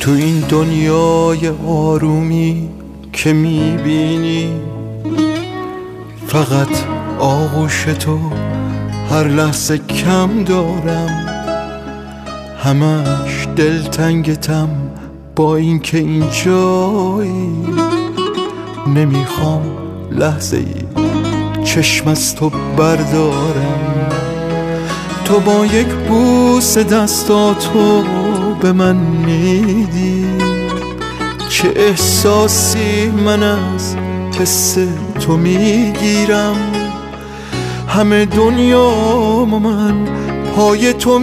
تو این دنیای آرومی که میبینی فقط آغوش تو هر لحظه کم دارم، همش دلتنگتم با این که اینجایی. نمیخوام لحظه ای چشم از تو بردارم، تو با یک بوس دستاتو به من میدی. چه احساسی من از حس تو میگیرم، همه دنیامو من پای تو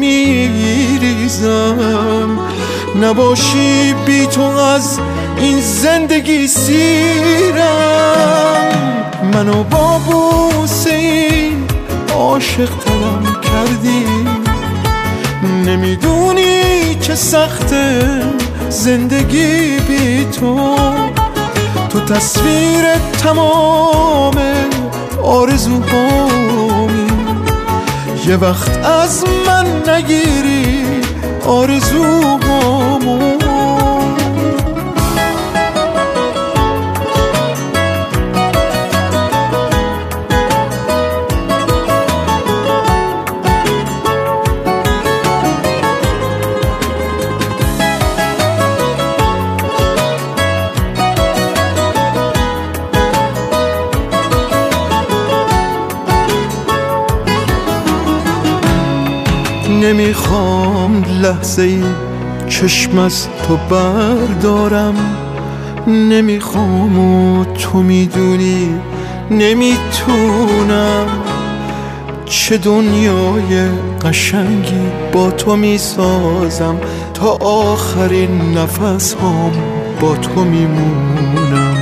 میریزم. نباشی بی تو از این زندگی سیرم. منو با بوسه این عاشق ترم کردی، نمیدونی چه سخته زندگی بی تو. تو تصویر تمام آرزوهامی، یه وقت از من نگیری آرزوهامو. نمیخوام لحظه ای چشم از تو بردارم، نمیخوام و تو میدونی نمیتونم. چه دنیای قشنگی با تو میسازم، تا آخرین نفس هم با تو میمونم.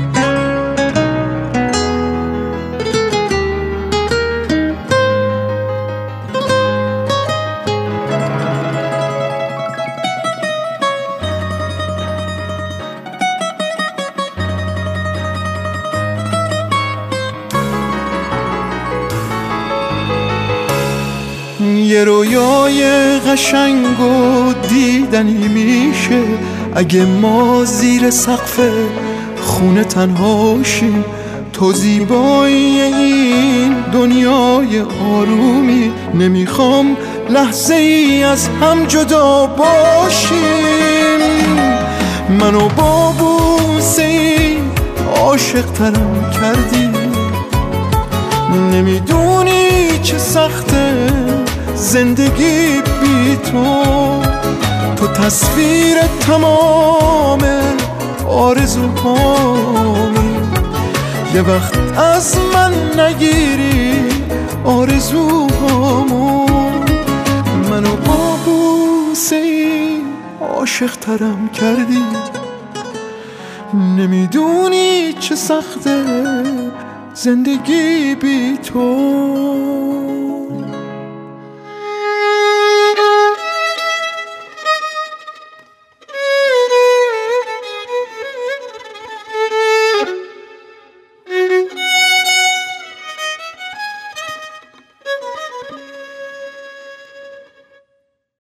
یه رویای قشنگ و دیدنی میشه اگه ما زیر سقف خونه تنهاشیم. تو زیبایی این دنیای آرومی، نمیخوام لحظه ای از هم جدا باشیم. منو با بوسه ای عاشق ترم کردی، نمیدونی چه سخته زندگی بی تو. تو تصویر تمام آرزوهامی، یه وقت از من نگیری آرزوهامو. منو با بوسه ای عاشق ترم کردی، نمیدونی چه سخته زندگی بی تو.